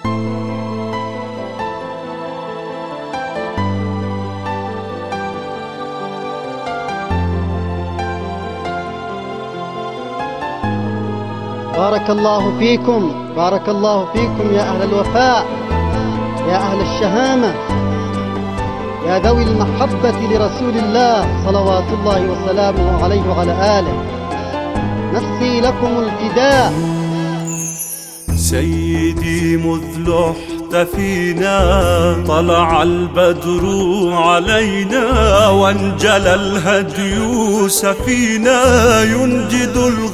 بارك الله فيكم، بارك الله فيكم يا أهل الوفاء، يا أهل الشهامة، يا ذوي المحبة لرسول الله صلوات الله وسلامه عليه وعلى آله. نفسي لكم الفداء. سيدي مذ لحت فينا طلع البدر علينا، وانجلى الهدي سفينا ينجد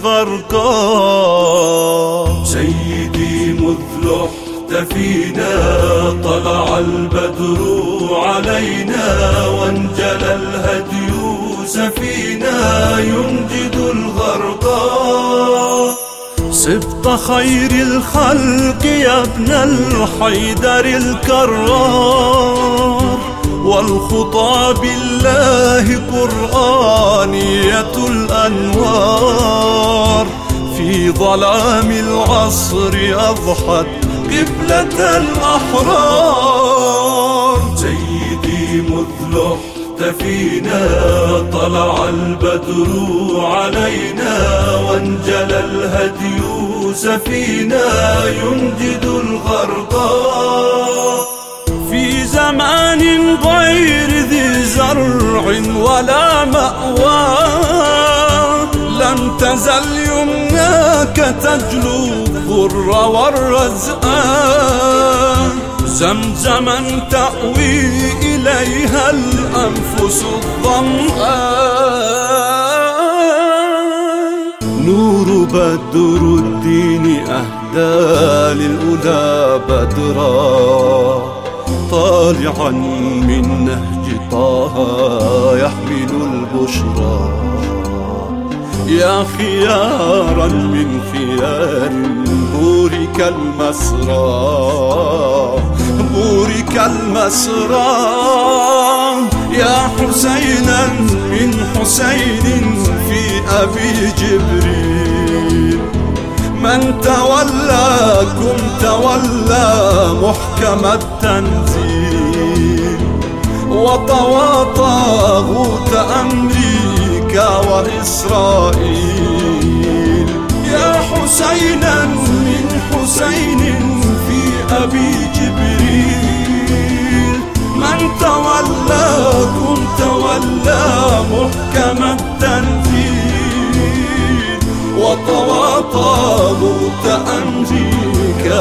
الغرقى. سيدي مذ لحت فينا طلع البدر علينا، وانجلى الهدي سفينا ينجد الغرقى. سبط خير الخلق يا ابن الحيدر الكرار، والخطى بالله قرآنية الأنوار. في ظلام العصر أضحت قبلة الأحرار. سيدي مذ لحت فينا طلع البدر علينا، وانجلى الهدي سفينا ينجد الغرقى. في زمان غير ذي زرع ولا مأوى، لم تزل يمناك تجلو الضر والرزقان. زمزما تأوي إليها الأنفس الظمآن. نور بدر الدين أهدى للأولى بدرا، طالعا من نهج طه يحمل البشرى. يا خيارا من خيار بورك المسرى، بورك المسرى. يا حسينا من حسين في أبي جبريل، من تولاكم تولى محكم التنزيل، وطوى طاغوت أمريكا وإسرائيل. يا حسينا من حسين في أبي جبريل، من تولاكم تولى محكم التنزيل، وطوى طاغوت أمريكا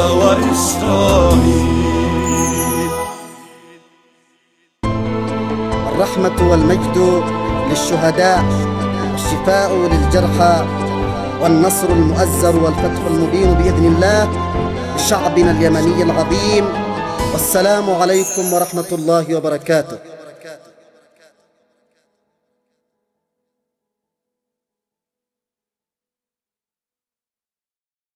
وإسرائيل. الرحمة والمجد للشهداء، والشفاء للجرحى، والنصر المؤزر والفتح المبين بإذن الله لشعبنا اليمني العظيم. والسلام عليكم ورحمة الله وبركاته.